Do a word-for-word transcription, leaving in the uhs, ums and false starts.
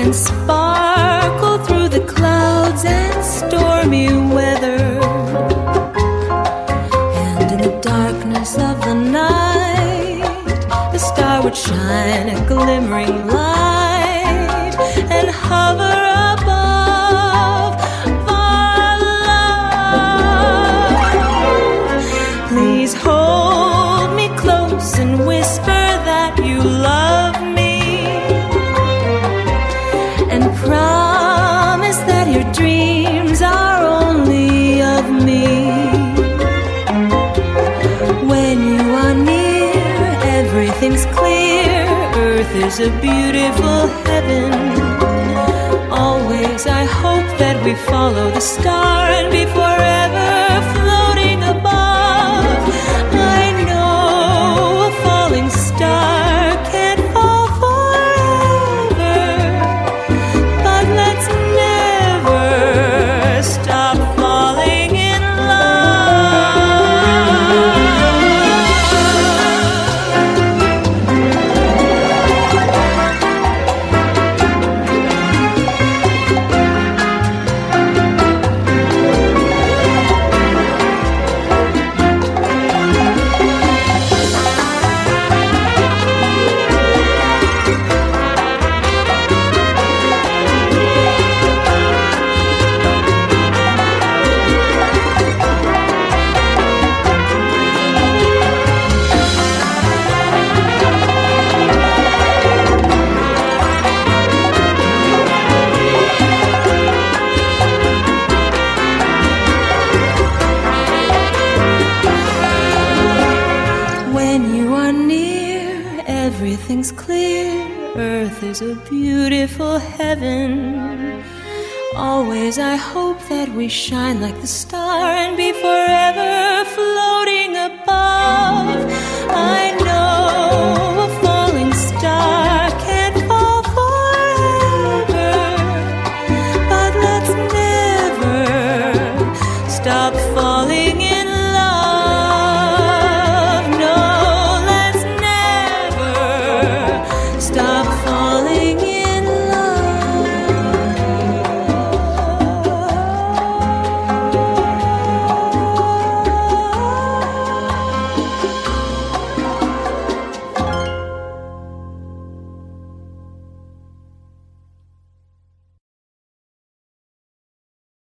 and sparkle through the clouds and stormy weather. And in the darkness of the night, the star would shine a glimmering light and hover above our love. Please hold me close and whisper that you love me, and promise that your dreams are only of me. When you are near, everything's clear. Earth is a beautiful heaven. Always I hope that we follow the star and be forever floating above. I know a falling star can't fall forever, but let's never stop falling in everything's clear. Earth is a beautiful heaven. Always I hope that we shine like the star and be forever floating above. I